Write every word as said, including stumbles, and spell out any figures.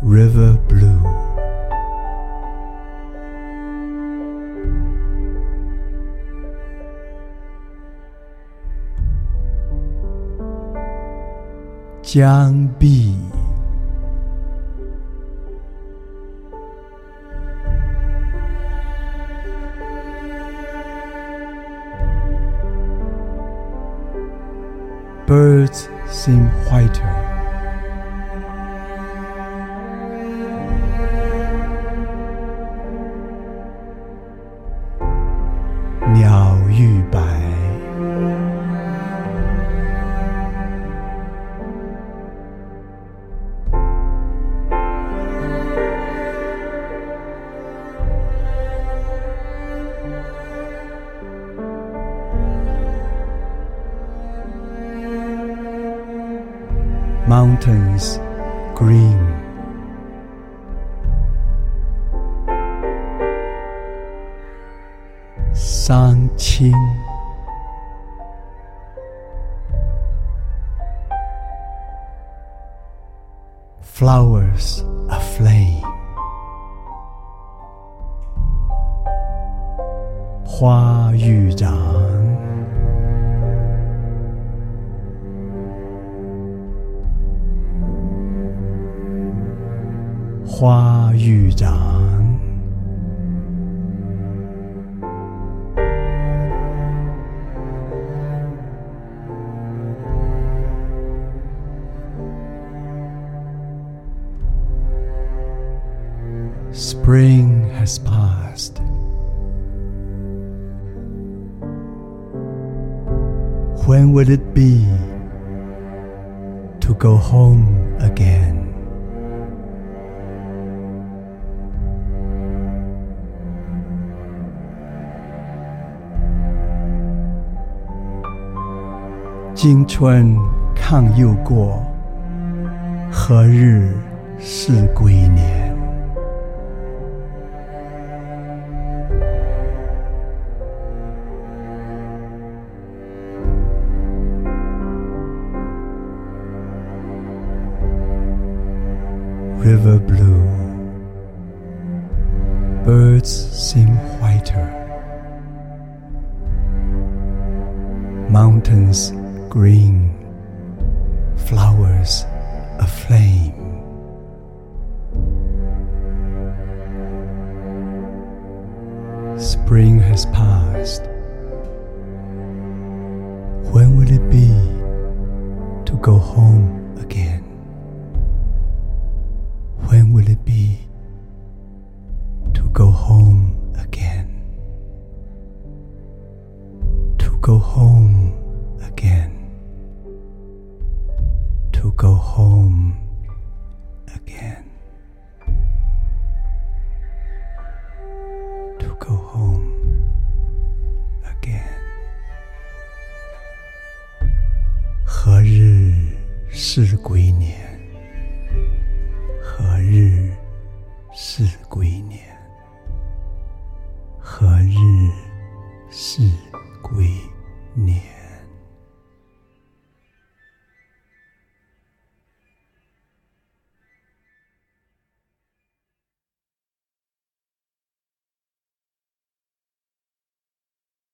River Blue.江碧，birds seem whiter.鸟愈白，mountains green. Sun清，flowers aflame. 花欲长，花欲长。Spring has passed. When will it be to go home again? 今春抗又过，何日是归年？River blue, birds seem whiter. Mountains green, flowers aflame. Spring has passed. When will it be to go home again? When will it be to go home again? To go home again. To go home again. To go home again. 何日是归年？